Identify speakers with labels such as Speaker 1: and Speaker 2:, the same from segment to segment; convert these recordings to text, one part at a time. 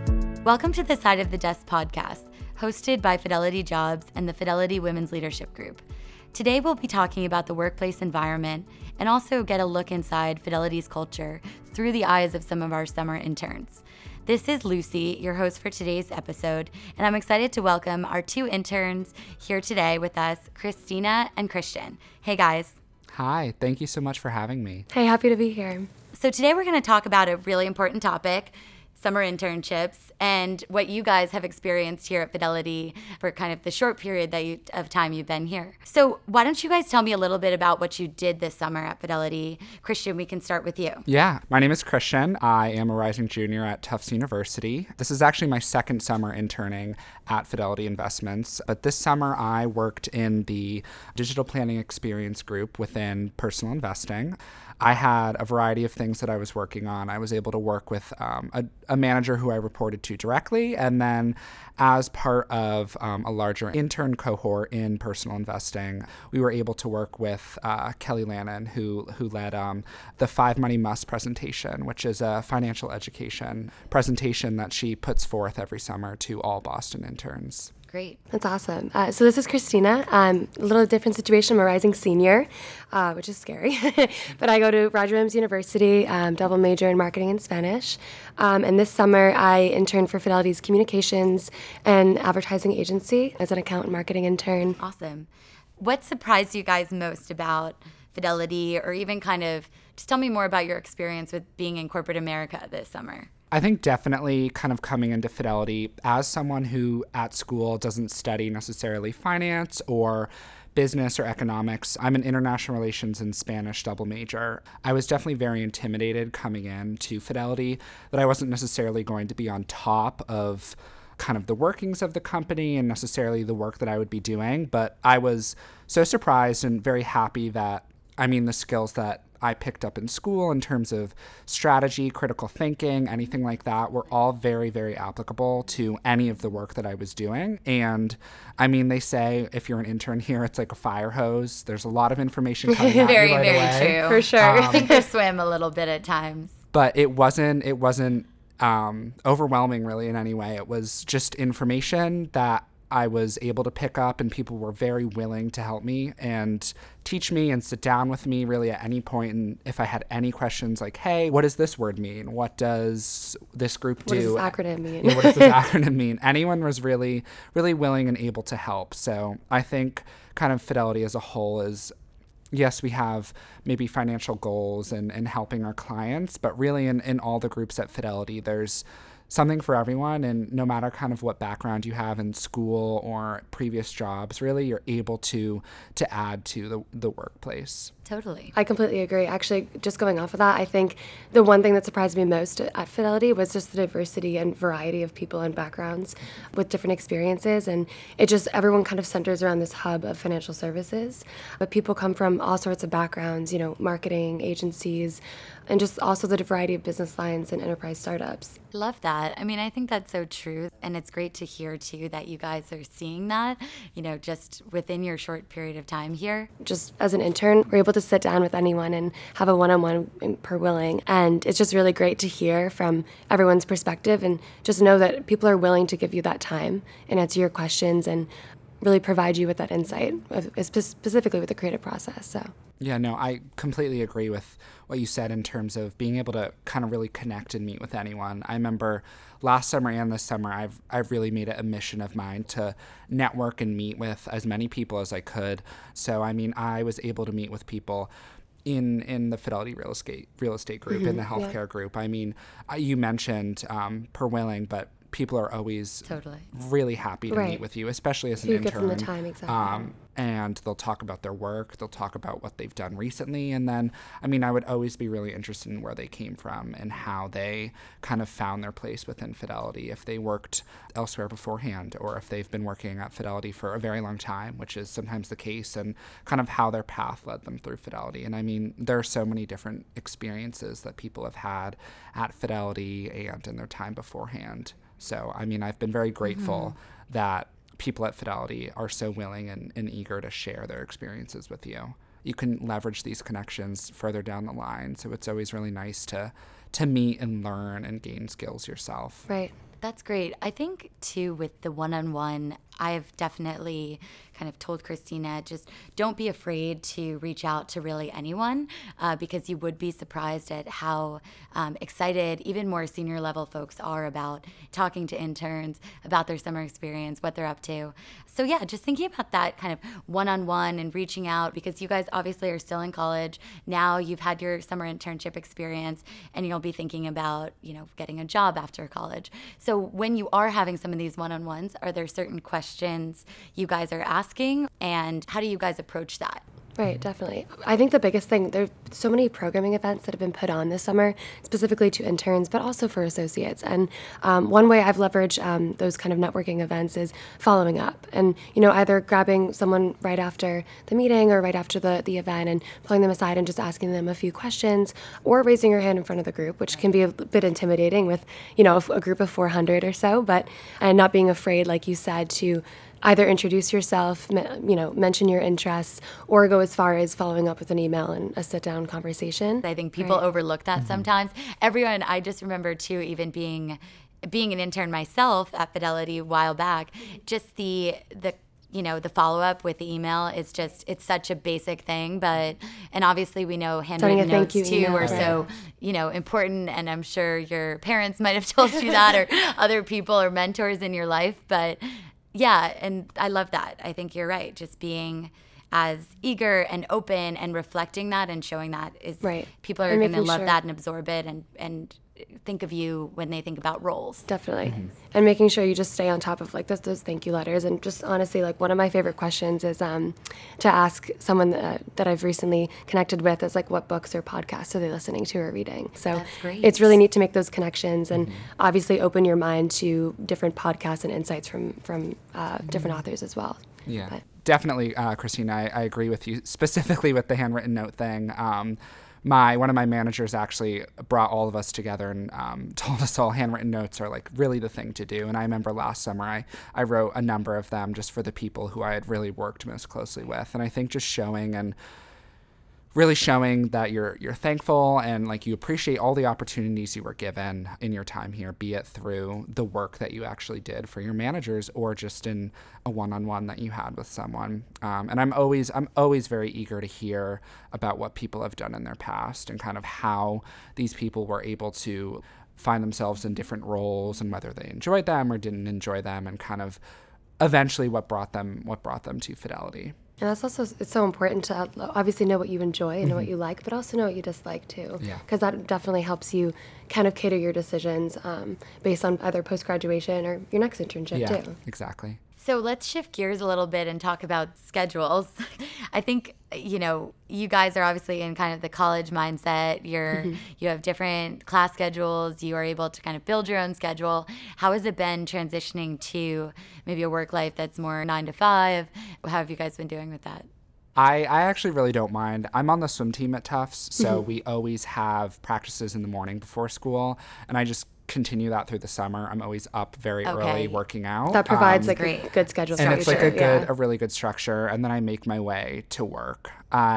Speaker 1: Welcome to the Side of the Desk podcast, hosted by Fidelity Jobs and the Fidelity Women's Leadership Group. Today we'll be talking about the workplace environment and also get a look inside Fidelity's culture through the eyes of some of our summer interns. This is Lucy, your host for today's episode, and I'm excited to welcome our two interns here today with us, Christina and Christian. Hey guys.
Speaker 2: Hi, thank you so much for having me.
Speaker 3: Hey, happy to be here.
Speaker 1: So today we're going to talk about a really important topic, summer internships, and what you guys have experienced here at Fidelity for kind of the short period of time you've been here. So why don't you guys tell me a little bit about what you did this summer at Fidelity? Christian, we can start with you.
Speaker 2: Yeah, my name is Christian. I am a rising junior at Tufts University. This is actually my second summer interning at Fidelity Investments. But this summer I worked in the digital planning experience group within personal investing. I had a variety of things that I was working on. I was able to work with a manager who I reported to directly, and then as part of a larger intern cohort in personal investing, we were able to work with Kelly Lannon, who led the 5 Money Must presentation, which is a financial education presentation that she puts forth every summer to all Boston interns.
Speaker 1: Great.
Speaker 3: That's awesome. So this is Christina. A little different situation. I'm a rising senior, which is scary. But I go to Roger Williams University, double major in marketing and Spanish. And this summer I interned for Fidelity's communications and advertising agency as an account and marketing intern.
Speaker 1: Awesome. What surprised you guys most about Fidelity, or even kind of just tell me more about your experience with being in corporate America this summer?
Speaker 2: I think definitely kind of coming into Fidelity as someone who at school doesn't study necessarily finance or business or economics. I'm an international relations and Spanish double major. I was definitely very intimidated coming in to Fidelity that I wasn't necessarily going to be on top of kind of the workings of the company and necessarily the work that I would be doing. But I was so surprised and very happy that, the skills that I picked up in school in terms of strategy, critical thinking, anything like that, were all very, very applicable to any of the work that I was doing. And they say if you're an intern here, it's like a fire hose. There's a lot of information coming at
Speaker 1: very,
Speaker 2: you right
Speaker 1: very
Speaker 2: away.
Speaker 1: true.
Speaker 3: For sure.
Speaker 1: Sink or swim a little bit at times.
Speaker 2: But it wasn't overwhelming really in any way. It was just information that I was able to pick up, and people were very willing to help me and teach me and sit down with me really at any point. And if I had any questions like, hey, what does this word mean? What does this group do?
Speaker 3: What does this acronym mean?
Speaker 2: What does this acronym mean? Anyone was really, really willing and able to help. So I think kind of Fidelity as a whole is, yes, we have maybe financial goals and helping our clients, but really in all the groups at Fidelity, there's something for everyone. And no matter kind of what background you have in school or previous jobs, really you're able to add to the workplace.
Speaker 1: Totally.
Speaker 3: I completely agree. Actually, just going off of that, I think the one thing that surprised me most at Fidelity was just the diversity and variety of people and backgrounds with different experiences. And everyone kind of centers around this hub of financial services. But people come from all sorts of backgrounds, marketing, agencies, and just also the variety of business lines and enterprise startups.
Speaker 1: Love that. I think that's so true. And it's great to hear, too, that you guys are seeing that, just within your short period of time here.
Speaker 3: Just as an intern, we're able to sit down with anyone and have a one-on-one per willing. And it's just really great to hear from everyone's perspective and just know that people are willing to give you that time and answer your questions and really provide you with that insight, specifically with the creative process. So.
Speaker 2: Yeah, no, I completely agree with what you said in terms of being able to kind of really connect and meet with anyone. I remember last summer and this summer, I've really made it a mission of mine to network and meet with as many people as I could. So, I was able to meet with people in the Fidelity real estate group, in the healthcare group. You mentioned per willing, but people are always really happy to meet with you, especially as an intern.
Speaker 3: You give them the time, exactly.
Speaker 2: And they'll talk about their work. They'll talk about what they've done recently. And then, I would always be really interested in where they came from and how they kind of found their place within Fidelity, if they worked elsewhere beforehand or if they've been working at Fidelity for a very long time, which is sometimes the case, and kind of how their path led them through Fidelity. And there are so many different experiences that people have had at Fidelity and in their time beforehand. So, I've been very grateful that people at Fidelity are so willing and eager to share their experiences with you. You can leverage these connections further down the line. So it's always really nice to meet and learn and gain skills yourself.
Speaker 3: Right.
Speaker 1: That's great. I think, too, with the one-on-one, I've definitely kind of told Christina, just don't be afraid to reach out to really anyone, because you would be surprised at how excited even more senior level folks are about talking to interns, about their summer experience, what they're up to. So yeah, just thinking about that kind of one-on-one and reaching out, because you guys obviously are still in college. Now you've had your summer internship experience and you'll be thinking about, getting a job after college. So when you are having some of these one-on-ones, are there certain questions you guys are asking, and how do you guys approach that?
Speaker 3: Right, definitely. I think the biggest thing, there are so many programming events that have been put on this summer, specifically to interns, but also for associates. And one way I've leveraged those kind of networking events is following up and, either grabbing someone right after the meeting or right after the event and pulling them aside and just asking them a few questions, or raising your hand in front of the group, which can be a bit intimidating with, a group of 400 or so, and not being afraid, like you said, to either introduce yourself, mention your interests, or go as far as following up with an email and a sit-down conversation.
Speaker 1: I think people overlook that sometimes. Everyone, I just remember too, even being an intern myself at Fidelity a while back, just the follow-up with the email is it's such a basic thing, and obviously we know handwritten notes too are so, important, and I'm sure your parents might have told you that, or other people or mentors in your life, but yeah, and I love that. I think you're right. Just being as eager and open and reflecting that and showing that is right. People are going to love that and absorb it and think of you when they think about roles.
Speaker 3: Definitely. Mm-hmm. And making sure you just stay on top of those thank you letters. And just honestly, one of my favorite questions is to ask someone that I've recently connected with is what books or podcasts are they listening to or reading. So
Speaker 1: that's great.
Speaker 3: It's really neat to make those connections and obviously open your mind to different podcasts and insights from different authors as well.
Speaker 2: Yeah, definitely, Christina, I agree with you, specifically with the handwritten note thing. One of my managers actually brought all of us together and told us all handwritten notes are really the thing to do. And I remember last summer I wrote a number of them just for the people who I had really worked most closely with. And I think just really showing that you're thankful and you appreciate all the opportunities you were given in your time here, be it through the work that you actually did for your managers or just in a one-on-one that you had with someone. And I'm always very eager to hear about what people have done in their past and kind of how these people were able to find themselves in different roles and whether they enjoyed them or didn't enjoy them, and kind of eventually what brought them to Fidelity.
Speaker 3: And that's also, it's so important to obviously know what you enjoy and know what you like, but also know what you dislike too.
Speaker 2: Yeah.
Speaker 3: Because that definitely helps you kind of cater your decisions based on either post-graduation or your next internship too.
Speaker 2: Yeah, exactly.
Speaker 1: So let's shift gears a little bit and talk about schedules. I think, you guys are obviously in kind of the college mindset. You have different class schedules. You are able to kind of build your own schedule. How has it been transitioning to maybe a work life that's more 9 to 5? How have you guys been doing with that?
Speaker 2: I actually really don't mind. I'm on the swim team at Tufts, so we always have practices in the morning before school, and I just continue that through the summer. I'm always up very early working out.
Speaker 3: That provides a good schedule structure.
Speaker 2: And it's a really good structure, and then I make my way to work.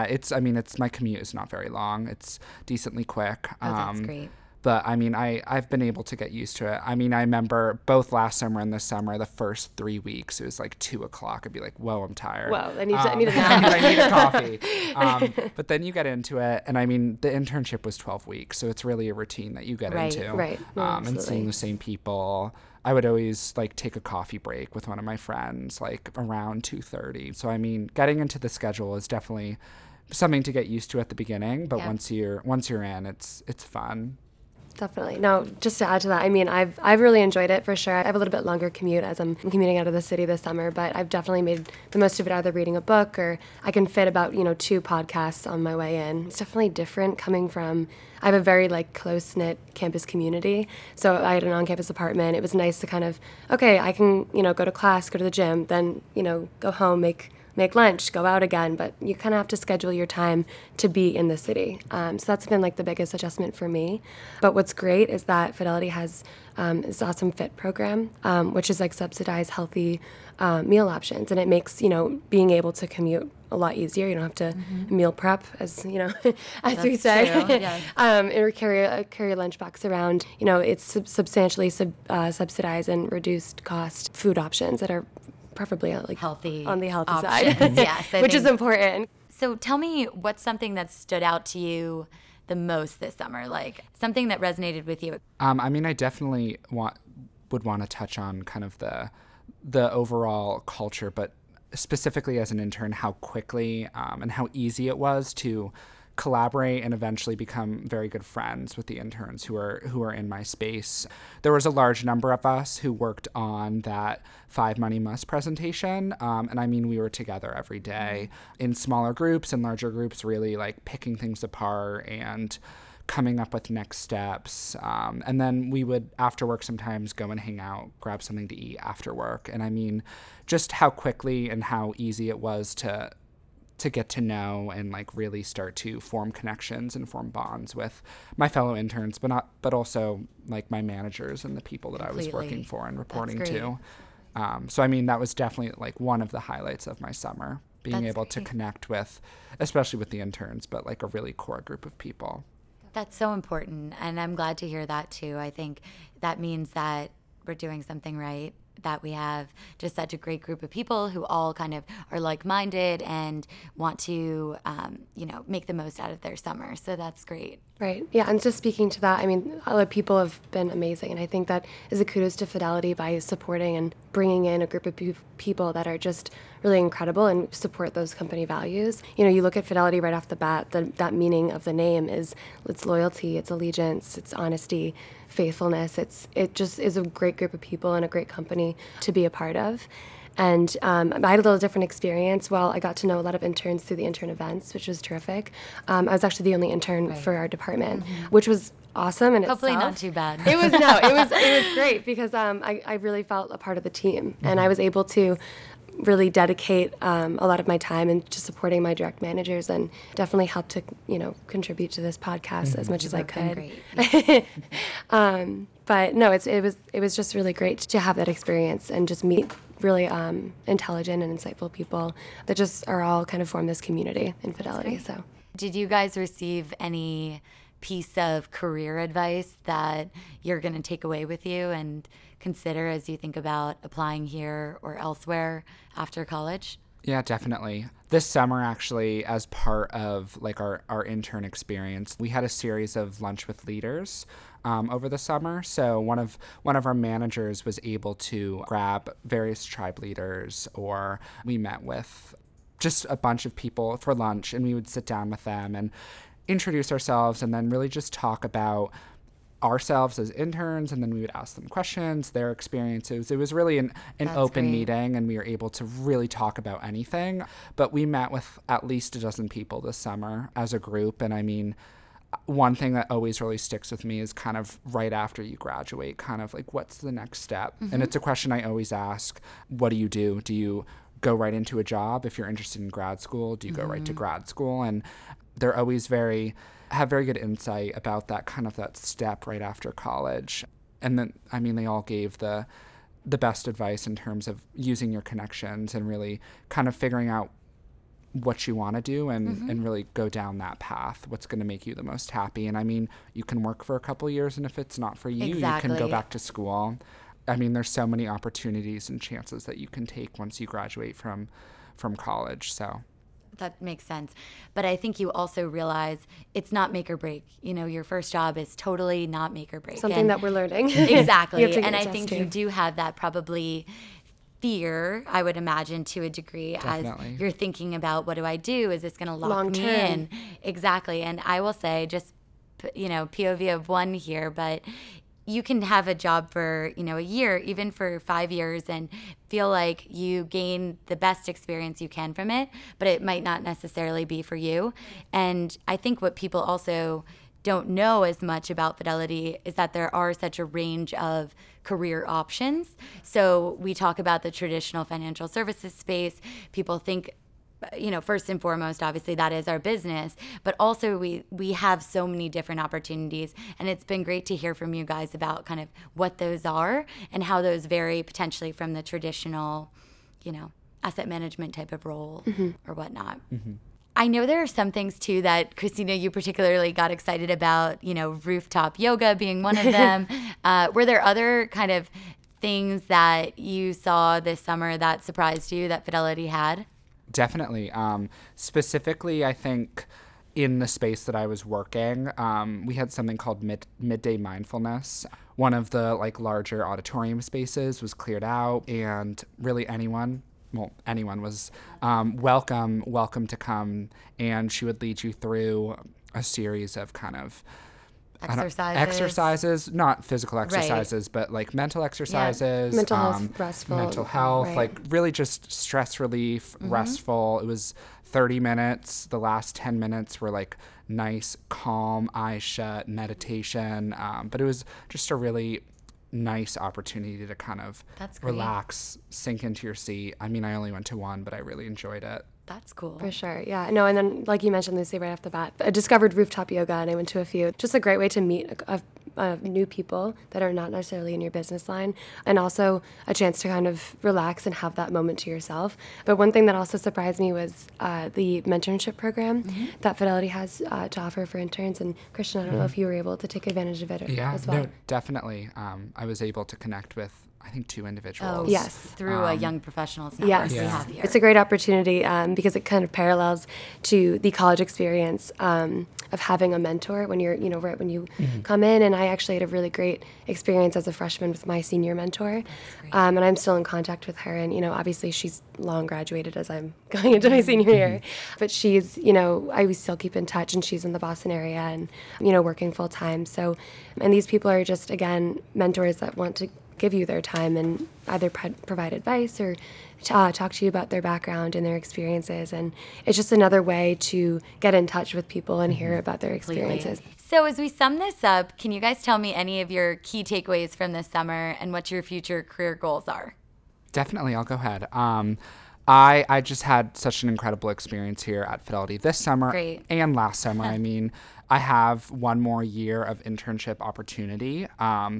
Speaker 2: My commute is not very long. It's decently quick.
Speaker 1: That's great.
Speaker 2: But I've been able to get used to it. I remember both last summer and this summer, the first 3 weeks, it was 2:00. I'd be like, whoa, I'm tired.
Speaker 3: Wow, I need a nap.
Speaker 2: I need a coffee. But then you get into it, and the internship was 12 weeks, so it's really a routine that you get into.
Speaker 3: Right.
Speaker 2: And seeing the same people. I would always take a coffee break with one of my friends around 2:30. So getting into the schedule is definitely something to get used to at the beginning, but once you're in, it's fun.
Speaker 3: Definitely. No, just to add to that, I've really enjoyed it for sure. I have a little bit longer commute as I'm commuting out of the city this summer, but I've definitely made the most of it either reading a book or I can fit about, 2 podcasts on my way in. It's definitely different coming from, I have a very close-knit campus community. So I had an on-campus apartment. It was nice to kind of, okay, I can, go to class, go to the gym, then, go home, make lunch, go out again, but you kind of have to schedule your time to be in the city. So that's been the biggest adjustment for me. But what's great is that Fidelity has this awesome FIT program, which is subsidized healthy meal options. And it makes, being able to commute a lot easier. You don't have to meal prep, as you know, as we
Speaker 1: That's
Speaker 3: say,
Speaker 1: true, yeah.
Speaker 3: or carry lunchbox around. You know, it's substantially subsidized and reduced cost food options that are preferably
Speaker 1: Healthy
Speaker 3: on the healthy
Speaker 1: options.
Speaker 3: side.
Speaker 1: Yes, I
Speaker 3: which is
Speaker 1: think-
Speaker 3: important.
Speaker 1: So tell me, what's something that stood out to you the most this summer? Like something that resonated with you?
Speaker 2: I mean, I definitely would want to touch on kind of the overall culture, but specifically as an intern, how quickly and how easy it was to collaborate and eventually become very good friends with the interns who are in my space. There was a large number of us who worked on that 5 Money Must presentation. And I mean, we were together every day in smaller groups and larger groups, really like picking things apart and coming up with next steps. And then we would, after work, sometimes go and hang out, grab something to eat after work. And I mean, just how quickly and how easy it was to get to know and like really start to form connections and form bonds with my fellow interns, but also like my managers and the people that I was working for and reporting to. So I mean, that was definitely like one of the highlights of my summer, being able to connect with, especially with the interns, but like a really core group of people.
Speaker 1: That's so important, and I'm glad to hear that too. I think that means that we're doing something right, that we have just such a great group of people who all kind of are like-minded and want to, make the most out of their summer. So that's great.
Speaker 3: Right. Yeah. And just speaking to that, I mean, other people have been amazing. And I think that is a kudos to Fidelity by supporting and bringing in a group of people that are just really incredible and support those company values. You know, you look at Fidelity right off the bat, that meaning of the name is it's loyalty, it's allegiance, it's honesty, faithfulness. It just is a great group of people and a great company to be a part of. And I had a little different experience. Well, I got to know a lot of interns through the intern events, which was terrific. I was actually the only intern for our department, which was awesome. And
Speaker 1: Hopefully not too bad.
Speaker 3: It was great because I really felt a part of the team, and I was able to really dedicate a lot of my time into supporting my direct managers, and definitely helped to contribute to this podcast as much as I could.
Speaker 1: Great. Yes.
Speaker 3: But no, it was just really great to have that experience and just meet really intelligent and insightful people that just are all kind of form this community in Fidelity. So,
Speaker 1: did you guys receive any piece of career advice that you're going to take away with you and consider as you think about applying here or elsewhere after college?
Speaker 2: Yeah, definitely. This summer, actually, as part of like our intern experience, we had a series of lunch with leaders over the summer. So one of our managers was able to grab various tribe leaders, or we met with just a bunch of people for lunch, and we would sit down with them and introduce ourselves, and then really just talk about ourselves as interns, and then we would ask them questions, their experiences. It was really an open meeting, and we were able to really talk about anything. But we met with at least a dozen people this summer as a group, and I mean, one thing that always really sticks with me is kind of right after you graduate, kind of like, what's the next step? And it's a question I always ask. What do you do? Do you go right into a job? If you're interested in grad school, do you go right to grad school? And they're always have very good insight about that kind of that step right after college. And then, I mean, they all gave the best advice in terms of using your connections and really kind of figuring out what you want to do and really go down that path, what's going to make you the most happy. And I mean, you can work for a couple of years, and if it's not for you, you can go back to school. I mean, there's so many opportunities and chances that you can take once you graduate from college. So
Speaker 1: that makes sense. But I think you also realize it's not make or break. You know, your first job is totally not make or break.
Speaker 3: Something that we're learning.
Speaker 1: Exactly. And I think you do have that probably fear, I would imagine, to a degree. Definitely. As you're thinking about, what do I do? Is this going to lock me in? Exactly. And I will say, just, POV of one here, but you can have a job for, a year, even for 5 years, and feel like you gain the best experience you can from it, but it might not necessarily be for you. And I think what people also don't know as much about Fidelity is that there are such a range of career options. So we talk about the traditional financial services space. People think, first and foremost, obviously that is our business, but also we have so many different opportunities, and it's been great to hear from you guys about kind of what those are and how those vary potentially from the traditional, asset management type of role or whatnot. I know there are some things too that Christina, you particularly got excited about, rooftop yoga being one of them. Were there other kind of things that you saw this summer that surprised you that Fidelity had?
Speaker 2: Definitely. Specifically, I think in the space that I was working, we had something called midday mindfulness. One of the larger auditorium spaces was cleared out, and really anyone was welcome to come, and she would lead you through a series of kind of exercises, not physical exercises, but mental exercises,
Speaker 3: mental health, restful,
Speaker 2: really just stress relief, restful. It was 30 minutes. The last 10 minutes were nice, calm, eyes shut meditation. But it was just a really nice opportunity to kind of relax, sink into your seat. I mean, I only went to one, but I really enjoyed it.
Speaker 1: That's cool.
Speaker 3: For sure. Yeah. No, and then like you mentioned, Lucy, right off the bat, I discovered rooftop yoga and I went to a few. Just a great way to meet new people that are not necessarily in your business line, and also a chance to kind of relax and have that moment to yourself. But one thing that also surprised me was the mentorship program that Fidelity has to offer for interns. And Christian, I don't know if you were able to take advantage of it as well.
Speaker 2: No, definitely. I was able to connect with, I think, 2 individuals.
Speaker 1: Oh,
Speaker 3: yes.
Speaker 1: Through a Young Professionals Network we have here.
Speaker 3: It's a great opportunity because it kind of parallels to the college experience of having a mentor when you're, right when you come in. And I actually had a really great experience as a freshman with my senior mentor. And I'm still in contact with her. And, obviously she's long graduated as I'm going into my senior year. But she's, I still keep in touch, and she's in the Boston area and, working full time. So, and these people are just, again, mentors that want to give you their time and either provide advice or talk to you about their background and their experiences. And it's just another way to get in touch with people and hear about their experiences.
Speaker 1: So as we sum this up, can you guys tell me any of your key takeaways from this summer and what your future career goals are?
Speaker 2: Definitely, I'll go ahead. I just had such an incredible experience here at Fidelity this summer and last summer. I mean, I have one more year of internship opportunity.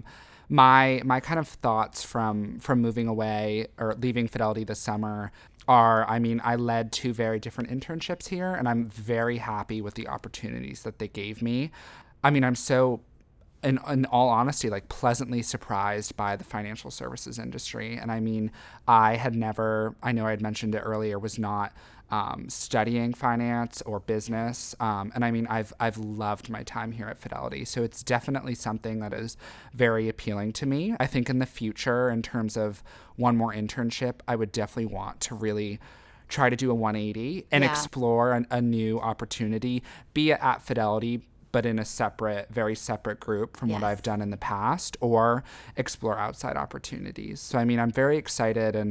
Speaker 2: My kind of thoughts from moving away or leaving Fidelity this summer are, I led 2 very different internships here, and I'm very happy with the opportunities that they gave me. I'm so, in all honesty, pleasantly surprised by the financial services industry. And I know I had mentioned it earlier, was not studying finance or business. And I've loved my time here at Fidelity. So it's definitely something that is very appealing to me. I think in the future, in terms of one more internship, I would definitely want to really try to do a 180 and explore a new opportunity, be it at Fidelity, but in a very separate group from what I've done in the past, or explore outside opportunities. So, I'm very excited and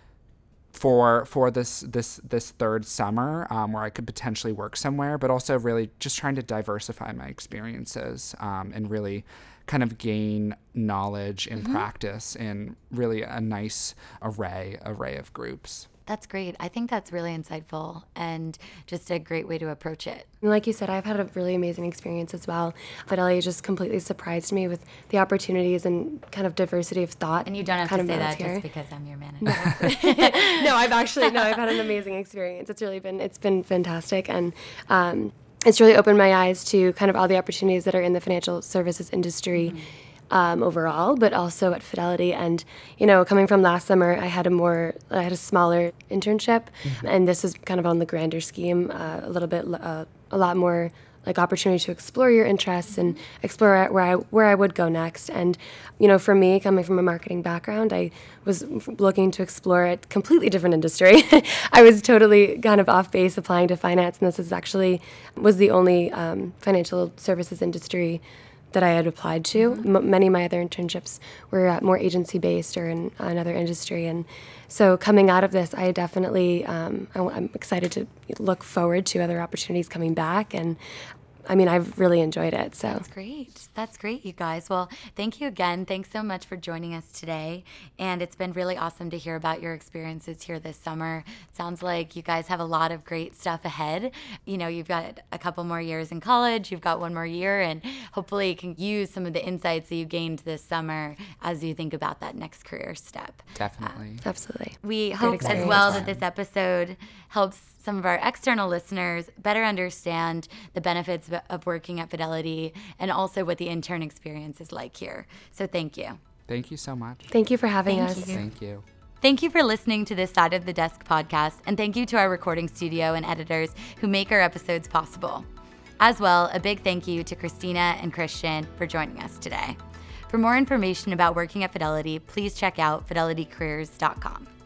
Speaker 2: for this third summer where I could potentially work somewhere, but also really just trying to diversify my experiences and really kind of gain knowledge and practice in really a nice array of groups.
Speaker 1: That's great. I think that's really insightful and just a great way to approach it.
Speaker 3: Like you said, I've had a really amazing experience as well. Fidelity just completely surprised me with the opportunities and kind of diversity of thought.
Speaker 1: And you don't have to say that just because I'm your manager.
Speaker 3: No, I've had an amazing experience. It's been fantastic. And it's really opened my eyes to kind of all the opportunities that are in the financial services industry overall, but also at Fidelity. And, coming from last summer, I had a smaller internship, and this is kind of on the grander scheme, a lot more opportunity to explore your interests and explore where I would go next. And, for me, coming from a marketing background, I was looking to explore a completely different industry. I was totally kind of off base applying to finance, and this was the only financial services industry that I had applied to. Many of my other internships were more agency-based or in another industry. And so coming out of this, I definitely, I'm excited to look forward to other opportunities coming back. And I mean, I've really enjoyed it. So
Speaker 1: That's great. That's great, you guys. Well, thank you again. Thanks so much for joining us today. And it's been really awesome to hear about your experiences here this summer. Sounds like you guys have a lot of great stuff ahead. You know, you've got a couple more years in college, you've got one more year, and hopefully you can use some of the insights that you gained this summer as you think about that next career step.
Speaker 2: Definitely.
Speaker 3: absolutely.
Speaker 1: We hope as
Speaker 3: experience.
Speaker 1: well that this episode helps some of our external listeners better understand the benefits of working at Fidelity and also what the intern experience is like here. So thank you.
Speaker 2: Thank you so much.
Speaker 3: Thank you for having
Speaker 1: Thank
Speaker 3: us.
Speaker 1: you.
Speaker 2: Thank you.
Speaker 1: Thank you for listening to this Side of the Desk podcast, and thank you to our recording studio and editors who make our episodes possible. As well, a big thank you to Christina and Christian for joining us today. For more information about working at Fidelity, please check out fidelitycareers.com.